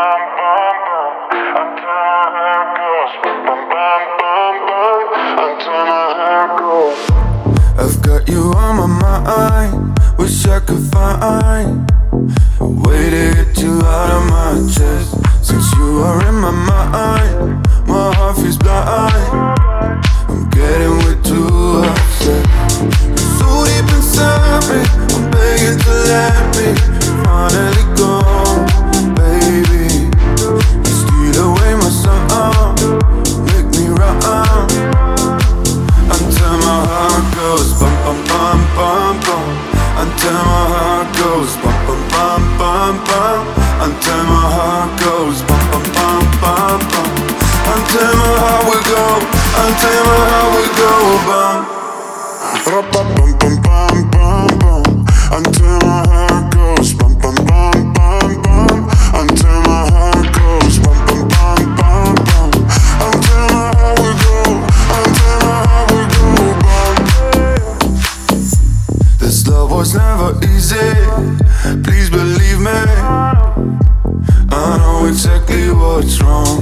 I've got you on my mind. Wish I could find a way to get you out of my chest. Since you are in my mind, my heart feels blind. I'm getting way too upset. You're so deep inside me, I'm begging to let me finally go, baby. You steal away my song, make me run until my heart goes bum bum bum bum bum. Until my heart goes bum bum bum bum bum. Until my heart goes bum bum bum bum bum. Until my heart will go. Until my heart will go bum. Bum bum bum bum bum bum. Until my heart goes bum bum bum bum bum. Until my heart goes bum bum bum bum bum. Until my heart will go. Until my heart will go bum. This love was never easy. Please believe me. I know exactly what's wrong.